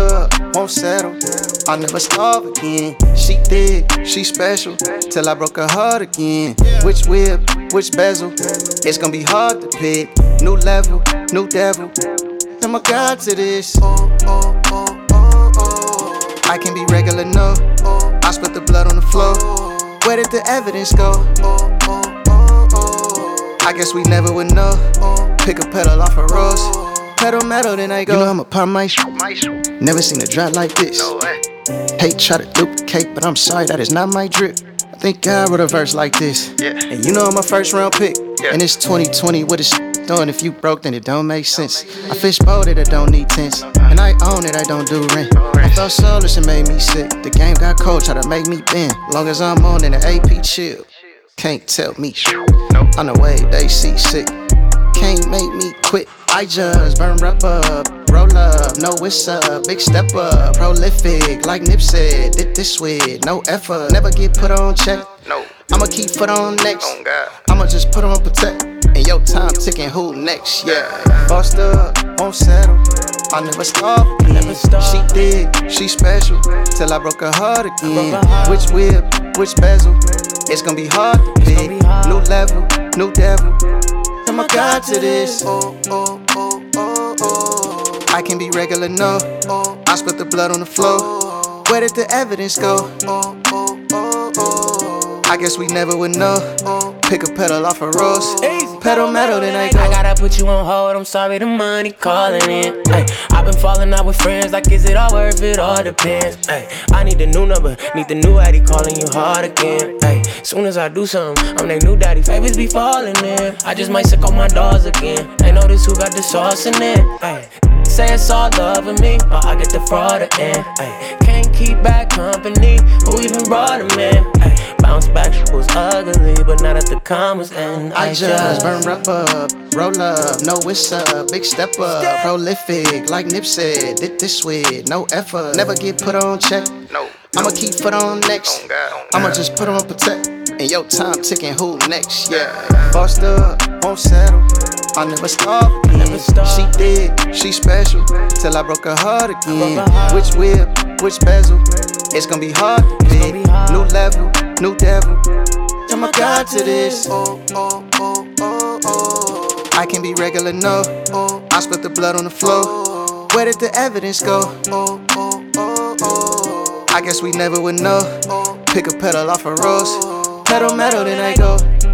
up, won't settle. I'll never starve again. She did, she special. Till I broke her heart again. Which whip, which bezel? It's gonna be hard to pick. New level, new devil. I'm a god to this. I can be regular, no. I split the blood on the floor. Where did the evidence go? I guess we never would know. Pick a petal off a rose. Pedal metal, then I go. You know I'm a pop maestro. Never seen a drop like this. Hate try to duplicate, but I'm sorry, that is not my drip. I think God wrote a verse like this. And you know I'm a first round pick. And it's 2020, what is doing? If you broke, then it don't make sense. I fish boated, I don't need tents. And I own it, I don't do rent. I felt soulless, it made me sick. The game got cold, try to make me bend. Long as I'm on in the AP chill. Can't tell me on the way they see sick. Can't make me quit. I just burn rubber, roll up, know it's up, big step up, prolific, like Nip said, did this with no effort, never get put on check. I'ma keep foot on next, I'ma just put on protect, and your time ticking, who next, yeah. Bossed up, won't settle, I'll never starve again. She did, she special, till I broke her heart again. Which whip, which bezel, it's gonna be hard to pick. New level, new devil, I'm a god to this. I can be regular, no. I split the blood on the floor. Where did the evidence go? I guess we never would know. Pick a petal off a rose. Pedal metal, then I go. I gotta put you on hold, I'm sorry, the money calling in. Ay, I've been falling out with friends, like is it all worth it, all depends. Ay, I need the new number, need the new ID calling you hard again. Ay, soon as I do something, I'm that new daddy, favors be falling in. I just might suck on my doors again. Ain't notice who got the sauce in it. Ay, say it's all love of me, but I get the fraud in. Ay, can't keep back company, who even brought him in? Ay, bounce back was ugly, but not at the commas end. I just burn rubber, roll up, know it's up, big step up, prolific, like Nip said, did this with no effort, never get put on check. I'ma keep foot on next, I'ma just put on protect, and your time ticking, who next, yeah. Bossed up, won't settle, I'll never starve again. She did, she special, till I broke her heart again. Which whip, which bezel, it's gonna be hard to pick. New level, new devil, I'm a god to this. I can be regular, no. I split the blood on the floor. Where did the evidence go? I guess we never would know. Pick a petal off a rose. Pedal metal, then I go.